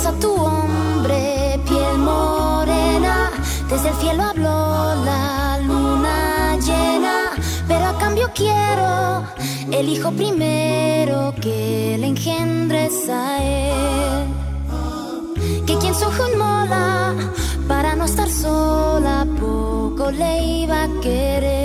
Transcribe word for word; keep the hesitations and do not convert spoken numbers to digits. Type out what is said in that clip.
a tu hombre, piel morena. Desde el cielo habló la luna llena, pero a cambio quiero el hijo primero que le engendres a él. Que quien su mola para no estar sola poco le iba a querer.